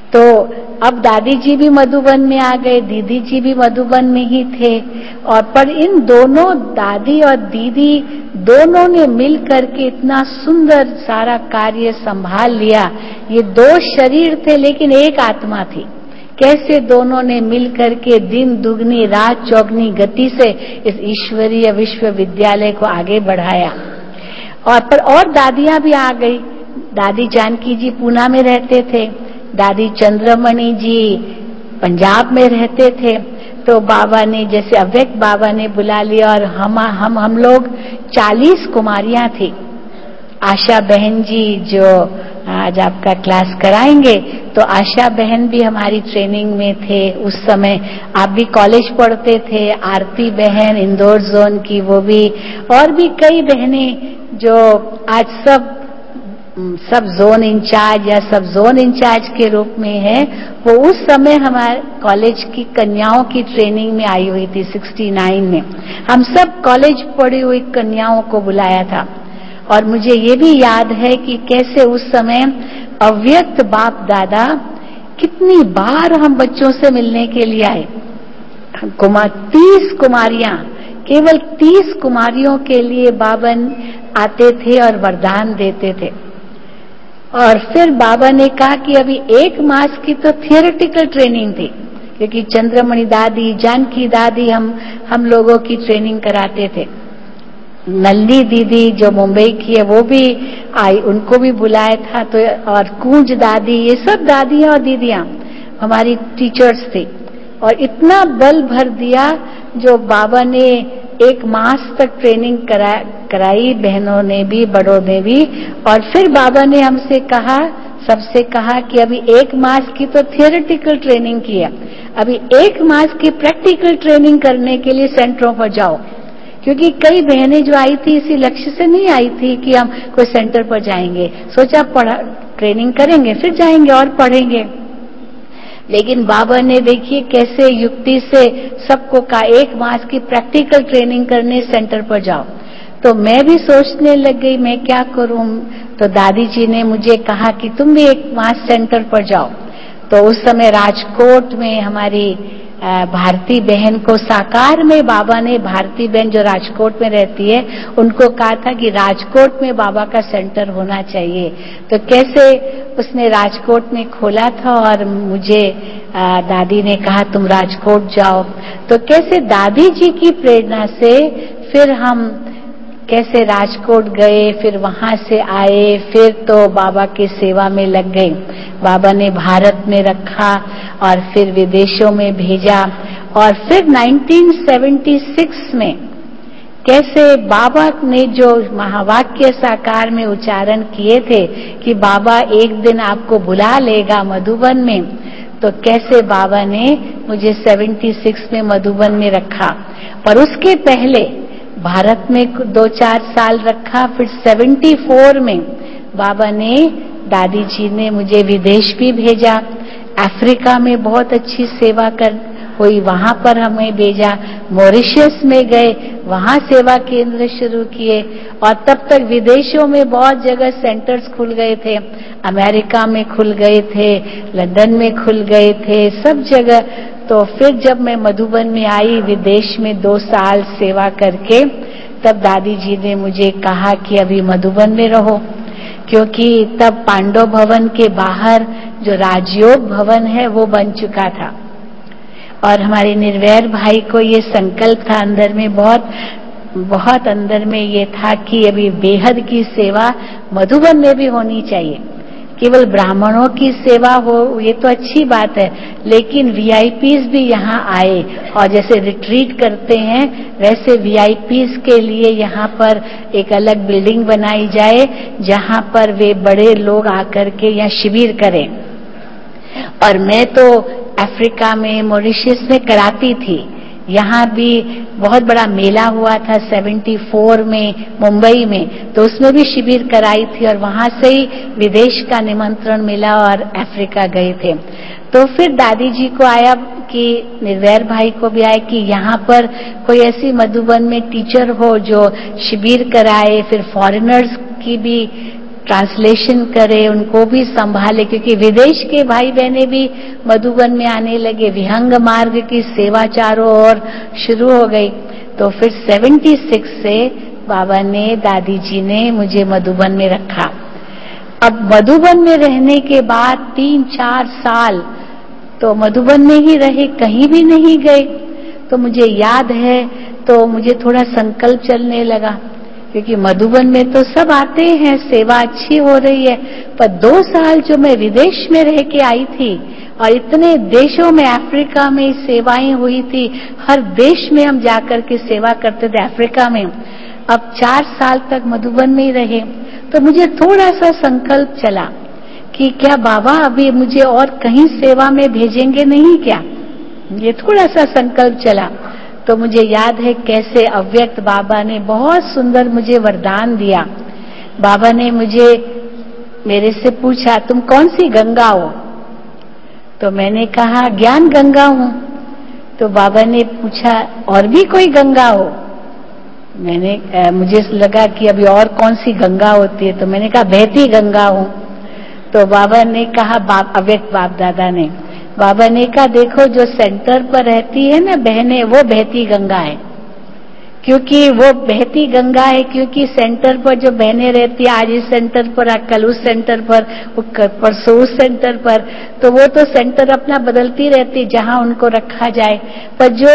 तो अब दादी जी भी मधुबन में आ गए, दीदी जी भी मधुबन में ही थे, और पर इन दोनों दादी और दीदी दोनों ने मिल करके इतना सुंदर सारा कार्य संभाल लिया। ये दो शरीर थे लेकिन एक आत्मा थी। कैसे दोनों ने मिल करके दिन दुगनी रात चौगनी गति से इस ईश्वरीय विश्वविद्यालय को आगे बढ़ाया। और पर और दादियां भी आ गई। दादी जानकी जी पूना में रहते थे, दादी चंद्रमणि जी पंजाब में रहते थे। तो बाबा ने जैसे अव्यक्त बाबा ने बुला लिया, और हम हम हम लोग चालीस कुमारियां थी। आशा बहन जी जो आज आपका क्लास कराएंगे, तो आशा बहन भी हमारी ट्रेनिंग में थे उस समय। आप भी कॉलेज पढ़ते थे। आरती बहन इंदौर जोन की, वो भी, और भी कई बहनें जो आज सब सब जोन इंचार्ज या सब जोन इंचार्ज के रूप में है, वो उस समय हमारे कॉलेज की कन्याओं की ट्रेनिंग में आई हुई थी। उनहत्तर में हम सब कॉलेज पढ़ी हुई कन्याओं को बुलाया था। और मुझे ये भी याद है कि कैसे उस समय अव्यक्त बाप दादा कितनी बार हम बच्चों से मिलने के लिए आए। कुमार तीस कुमारियां, केवल तीस कुमारियों के लिए बाबन आते थे और वरदान देते थे। और फिर बाबा ने कहा कि अभी एक मास की तो थियोरेटिकल ट्रेनिंग थी, क्योंकि चंद्रमणि दादी, जानकी दादी हम हम लोगों की ट्रेनिंग कराते थे। नल्ली दीदी जो मुंबई की है वो भी आई, उनको भी बुलाया था। तो और कूंज दादी, ये सब दादियां और दीदियां हमारी टीचर्स थी। और इतना बल भर दिया जो बाबा ने एक मास तक ट्रेनिंग करा कराई, बहनों ने भी बड़ों ने भी। और फिर बाबा ने हमसे कहा, सबसे कहा कि अभी एक मास की तो थियोरेटिकल ट्रेनिंग की है, अभी एक मास की प्रैक्टिकल ट्रेनिंग करने के लिए सेंटरों पर जाओ। क्योंकि कई बहनें जो आई थी इसी लक्ष्य से नहीं आई थी कि हम कोई सेंटर पर जाएंगे, सोचा पढ़ा ट्रेनिंग करेंगे फिर जाएंगे और पढ़ेंगे। लेकिन बाबा ने देखिए कैसे युक्ति से सबको कहा एक मास की प्रैक्टिकल ट्रेनिंग करने सेंटर पर जाओ। तो मैं भी सोचने लग गई मैं क्या करूं। तो दादी जी ने मुझे कहा कि तुम भी एक मास सेंटर पर जाओ। तो उस समय राजकोट में हमारी भारती बहन को साकार में बाबा ने, भारती बहन जो राजकोट में रहती है, उनको कहा था कि राजकोट में बाबा का सेंटर होना चाहिए। तो कैसे उसने राजकोट में खोला था और मुझे आ, दादी ने कहा तुम राजकोट जाओ। तो कैसे दादी जी की प्रेरणा से फिर हम कैसे राजकोट गए, फिर वहां से आए, फिर तो बाबा की सेवा में लग गए। बाबा ने भारत में रखा और फिर विदेशों में भेजा। और फिर उन्नीस सौ छिहत्तर में कैसे बाबा ने जो महावाक्य साकार में उच्चारण किए थे कि बाबा एक दिन आपको बुला लेगा मधुबन में, तो कैसे बाबा ने मुझे छिहत्तर में मधुबन में रखा। पर उसके पहले भारत में दो चार साल रखा। फिर चौहत्तर में बाबा ने, दादी जी ने मुझे विदेश भी भेजा। अफ्रीका में बहुत अच्छी सेवा कर हुई, वहां पर हमें भेजा। मॉरिशस में गए, वहां सेवा केंद्र शुरू किए। और तब तक विदेशों में बहुत जगह सेंटर्स खुल गए थे, अमेरिका में खुल गए थे, लंदन में खुल गए थे, सब जगह। तो फिर जब मैं मधुबन में आई विदेश में दो साल सेवा करके, तब दादी जी ने मुझे कहा कि अभी मधुबन में रहो, क्योंकि तब पांडव भवन के बाहर जो राजयोग भवन है वो बन चुका था। और हमारे निर्वैर भाई को ये संकल्प था अंदर में, बहुत बहुत अंदर में ये था कि अभी बेहद की सेवा मधुबन में भी होनी चाहिए। केवल ब्राह्मणों की सेवा हो ये तो अच्छी बात है, लेकिन वीआईपीज भी यहाँ आए और जैसे रिट्रीट करते हैं वैसे वीआईपीज के लिए यहाँ पर एक अलग बिल्डिंग बनाई जाए, जहाँ पर वे बड़े लोग आकर के यहाँ शिविर करें। और मैं तो अफ्रीका में, मॉरिशस में कराती थी। यहाँ भी बहुत बड़ा मेला हुआ था चौहत्तर में मुंबई में, तो उसमें भी शिविर कराई थी और वहां से ही विदेश का निमंत्रण मिला और अफ्रीका गए थे। तो फिर दादी जी को आया कि निर्वैर भाई को भी आया कि यहाँ पर कोई ऐसी मधुबन में टीचर हो जो शिविर कराए, फिर फॉरेनर्स की भी ट्रांसलेशन करे, उनको भी संभाले, क्योंकि विदेश के भाई बहने भी मधुबन में आने लगे। विहंग मार्ग की सेवा चारों ओर शुरू हो गई। तो फिर छिहत्तर से बाबा ने, दादी जी ने मुझे मधुबन में रखा। अब मधुबन में रहने के बाद तीन चार साल तो मधुबन में ही रहे, कहीं भी नहीं गए। तो मुझे याद है, तो मुझे थोड़ा संकल्प चलने लगा, क्योंकि मधुबन में तो सब आते हैं, सेवा अच्छी हो रही है। पर दो साल जो मैं विदेश में रह के आई थी और इतने देशों में, अफ्रीका में सेवाएं हुई थी, हर देश में हम जाकर के सेवा करते थे अफ्रीका में। अब चार साल तक मधुबन में ही रहे, तो मुझे थोड़ा सा संकल्प चला कि क्या बाबा अभी मुझे और कहीं सेवा में भेजेंगे नहीं क्या? ये थोड़ा सा संकल्प चला। तो मुझे याद है कैसे अव्यक्त बाबा ने बहुत सुंदर मुझे वरदान दिया। बाबा ने मुझे, मेरे से पूछा, तुम कौन सी गंगा हो? तो मैंने कहा ज्ञान गंगा हूं। तो बाबा ने पूछा और भी कोई गंगा हो? मैंने आ, मुझे लगा कि अभी और कौन सी गंगा होती है, तो मैंने कहा बहती गंगा हूं। तो बाबा ने कहा, बाप अव्यक्त बाप दादा ने, बाबा ने कहा देखो जो सेंटर पर रहती है ना बहनें, वो बहती गंगा है। क्योंकि वो बहती गंगा है क्योंकि सेंटर पर जो बहनें रहती है, आज इस सेंटर पर, कल उस सेंटर पर, परसों उस सेंटर पर, तो वो तो सेंटर अपना बदलती रहती जहां उनको रखा जाए। पर जो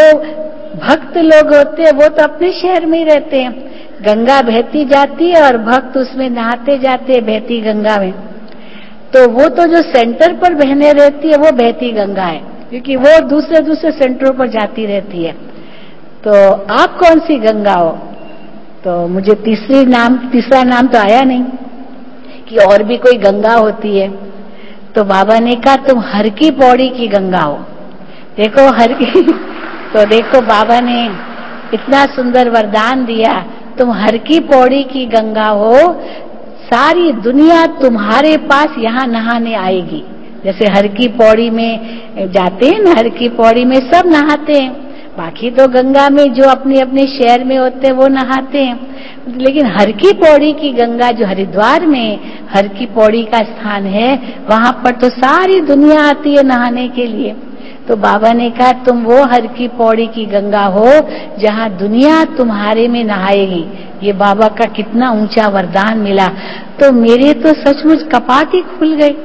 भक्त लोग होते हैं वो तो अपने शहर में ही रहते हैं। गंगा बहती जाती है और भक्त उसमें नहाते जाते हैं बहती गंगा में। तो वो तो जो सेंटर पर बहने रहती है वो बहती गंगा है, क्योंकि वो दूसरे दूसरे सेंटरों पर जाती रहती है। तो आप कौन सी गंगा हो? तो मुझे तीसरी नाम तीसरा नाम तो आया नहीं कि और भी कोई गंगा होती है। तो बाबा ने कहा तुम हर की पौड़ी की गंगा हो। देखो हर की तो देखो बाबा ने इतना सुंदर वरदान दिया, तुम हर की पौड़ी की गंगा हो, सारी दुनिया तुम्हारे पास यहाँ नहाने आएगी। जैसे हर की पौड़ी में जाते हैं ना, हर की पौड़ी में सब नहाते हैं, बाकी तो गंगा में जो अपने अपने शहर में होते हैं वो नहाते हैं, लेकिन हर की पौड़ी की गंगा जो हरिद्वार में हर की पौड़ी का स्थान है, वहां पर तो सारी दुनिया आती है नहाने के लिए। तो बाबा ने कहा तुम वो हर की पौड़ी की गंगा हो जहां दुनिया तुम्हारे में नहाएगी। ये बाबा का कितना ऊंचा वरदान मिला। तो मेरे तो सचमुच कपाट ही खुल गए,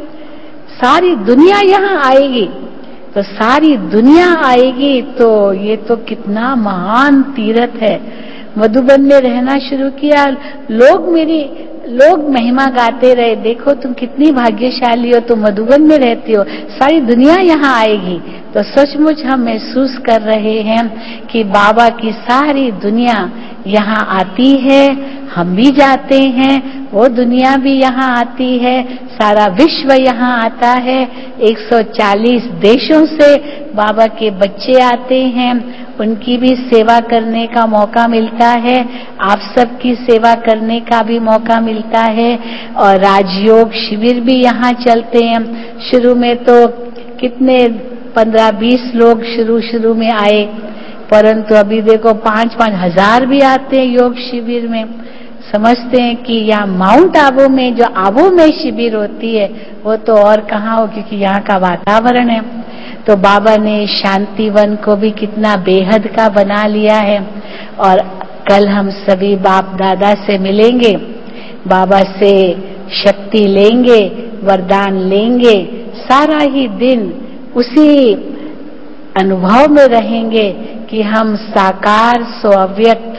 सारी दुनिया यहाँ आएगी। तो सारी दुनिया आएगी तो ये तो कितना महान तीर्थ है। मधुबन में रहना शुरू किया, लोग मेरी लोग महिमा गाते रहे, देखो तुम कितनी भाग्यशाली हो, तुम मधुबन में रहती हो, सारी दुनिया यहाँ आएगी। तो सचमुच हम महसूस कर रहे हैं कि बाबा की सारी दुनिया यहाँ आती है, हम भी जाते हैं, वो दुनिया भी यहाँ आती है, सारा विश्व यहाँ आता है। एक सौ चालीस देशों से बाबा के बच्चे आते हैं, उनकी भी सेवा करने का मौका मिलता है, आप सबकी सेवा करने का भी मौका मिलता है। और राजयोग शिविर भी यहाँ चलते हैं। शुरू में तो कितने पंद्रह बीस लोग शुरू शुरू में आए, परंतु अभी देखो पांच पांच हजार भी आते हैं योग शिविर में। समझते हैं कि यहाँ माउंट आबू में जो आबू में शिविर होती है वो तो और कहाँ हो, क्योंकि यहाँ का वातावरण है। तो बाबा ने शांतिवन को भी कितना बेहद का बना लिया है। और कल हम सभी बाप दादा से मिलेंगे, बाबा से शक्ति लेंगे, वरदान लेंगे, सारा ही दिन उसी अनुभव में रहेंगे कि हम साकार सो अव्यक्त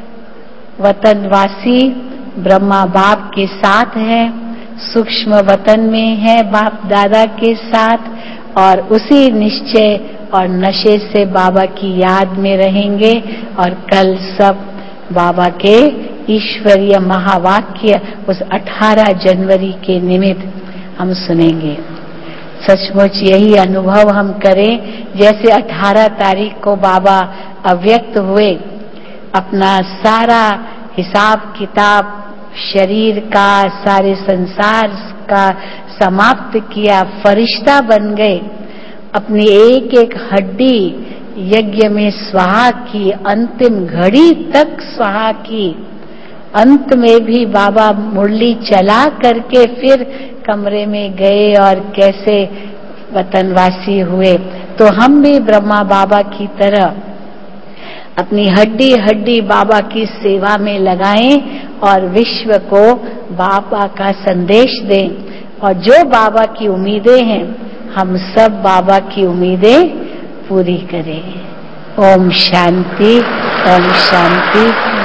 वतनवासी ब्रह्मा बाप के साथ हैं, सूक्ष्म वतन में है बाप दादा के साथ, और उसी निश्चय और नशे से बाबा की याद में रहेंगे। और कल सब बाबा के ईश्वरीय महावाक्य उस अठारह जनवरी के निमित्त हम सुनेंगे। सचमुच यही अनुभव हम करें, जैसे अठारह तारीख को बाबा अव्यक्त हुए, अपना सारा हिसाब किताब शरीर का, सारे संसार का समाप्त किया, फरिश्ता बन गए, अपनी एक एक हड्डी यज्ञ में स्वाहा की, अंतिम घड़ी तक स्वाहा की, अंत में भी बाबा मुरली चला करके फिर कमरे में गए और कैसे वतनवासी हुए। तो हम भी ब्रह्मा बाबा की तरह अपनी हड्डी हड्डी बाबा की सेवा में लगाएं और विश्व को बाबा का संदेश दें। और जो बाबा की उम्मीदें हैं हम सब बाबा की उम्मीदें पूरी करें। ओम शांति, ओम शांति।